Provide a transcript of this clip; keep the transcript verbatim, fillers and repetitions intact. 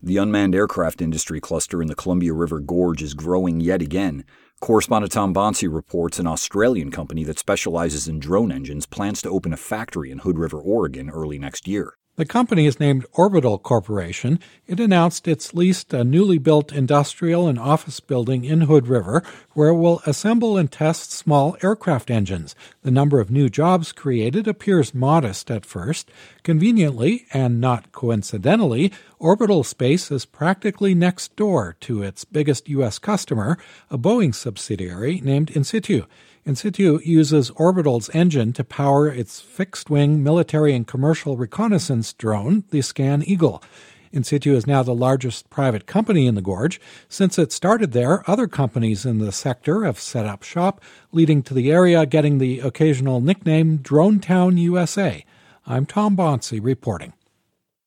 The unmanned aircraft industry cluster in the Columbia River Gorge is growing yet again. Correspondent Tom Bonsi reports an Australian company that specializes in drone engines plans to open a factory in Hood River, Oregon early next year. The company is named Orbital Corporation. It announced it's leased a newly built industrial and office building in Hood River where it will assemble and test small aircraft engines. The number of new jobs created appears modest at first. Conveniently, and not coincidentally, Orbital Space is practically next door to its biggest U S customer, a Boeing subsidiary named Insitu. Insitu uses Orbital's engine to power its fixed-wing military and commercial reconnaissance drone, the Scan Eagle. Insitu is now the largest private company in the Gorge. Since it started there, other companies in the sector have set up shop, leading to the area getting the occasional nickname Drone Town U S A. I'm Tom Bonsi reporting.